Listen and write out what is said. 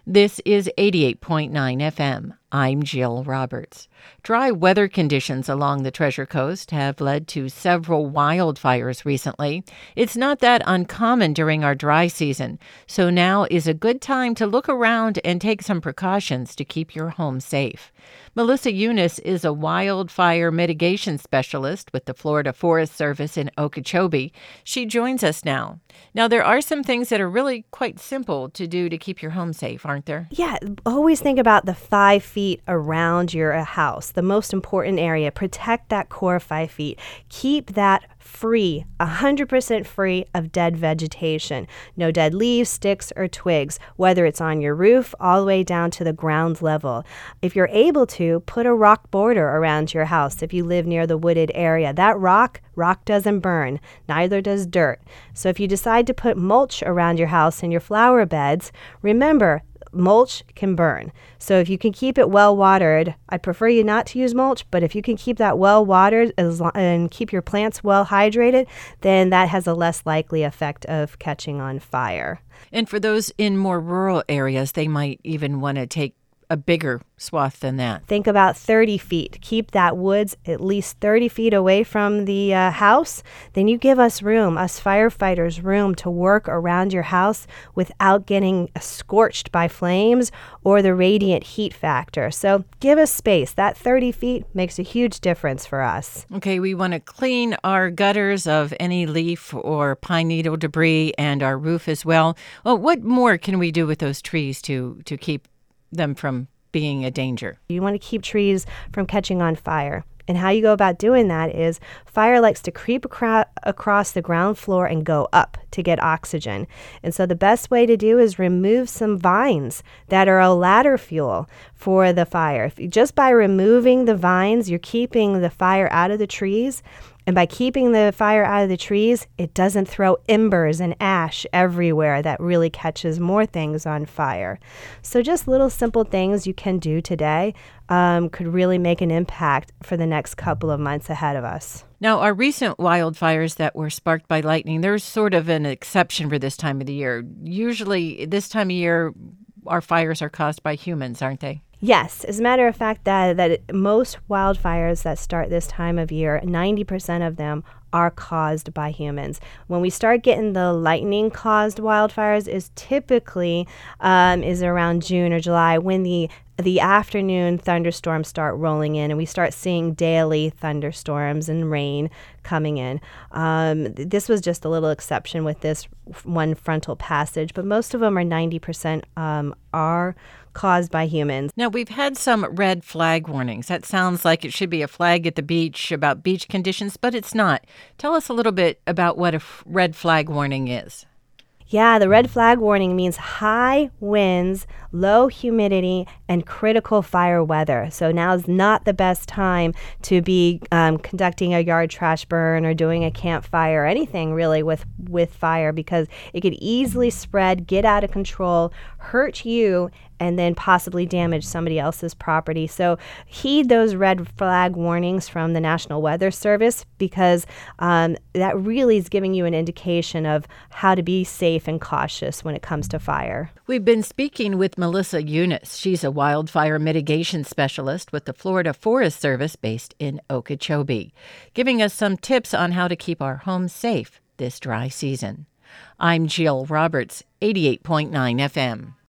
This is 88.9 FM. I'm Jill Roberts. Dry weather conditions along the Treasure Coast have led to several wildfires recently. It's not that uncommon during our dry season, so now is a good time to look around and take some precautions to keep your home safe. Melissa Eunice is a wildfire mitigation specialist with the Florida Forest Service in Okeechobee. She joins us now. Now, there are some things that are really quite simple to do to keep your home safe, aren't there? Yeah, always think about the 5 feet around your house, the most important area. Protect that core 5 feet. Keep that free, 100% free of dead vegetation. No dead leaves, sticks, or twigs, whether it's on your roof all the way down to the ground level. If you're able to, put a rock border around your house if you live near the wooded area. That rock doesn't burn, neither does dirt. So if you decide to put mulch around your house and your flower beds, remember, mulch can burn. So if you can keep it well watered, I'd prefer you not to use mulch, but if you can keep that well watered and keep your plants well hydrated, then that has a less likely effect of catching on fire. And for those in more rural areas, they might even want to take a bigger swath than that. Think about 30 feet. Keep that woods at least 30 feet away from the house. Then you give us room, us firefighters, room to work around your house without getting scorched by flames or the radiant heat factor. So give us space. That 30 feet makes a huge difference for us. Okay, we want to clean our gutters of any leaf or pine needle debris and our roof as well. Well, what more can we do with those trees to keep them from being a danger? You want to keep trees from catching on fire. And how you go about doing that is fire likes to creep across the ground floor and go up to get oxygen. And so the best way to do is remove some vines that are a ladder fuel for the fire. Just by removing the vines, you're keeping the fire out of the trees. And by keeping the fire out of the trees, it doesn't throw embers and ash everywhere that really catches more things on fire. So just little simple things you can do today could really make an impact for the next couple of months ahead of us. Now, our recent wildfires that were sparked by lightning, there's sort of an exception for this time of the year. Usually this time of year, our fires are caused by humans, aren't they? Yes. As a matter of fact, that most wildfires that start this time of year, 90% of them are caused by humans. When we start getting the lightning-caused wildfires is typically is around June or July when the afternoon thunderstorms start rolling in and we start seeing daily thunderstorms and rain coming in. This was just a little exception with this one frontal passage, but most of them are 90% are caused by humans. Now, we've had some red flag warnings. That sounds like it should be a flag at the beach about beach conditions, but it's not. Tell us a little bit about what a red flag warning is. Yeah, the red flag warning means high winds, low humidity, and critical fire weather. So now is not the best time to be conducting a yard trash burn or doing a campfire or anything really with fire because it could easily spread, get out of control, hurt you, and then possibly damage somebody else's property. So heed those red flag warnings from the National Weather Service because that really is giving you an indication of how to be safe and cautious when it comes to fire. We've been speaking with Melissa Eunice. She's a wildfire mitigation specialist with the Florida Forest Service based in Okeechobee, giving us some tips on how to keep our homes safe this dry season. I'm Jill Roberts, 88.9 FM.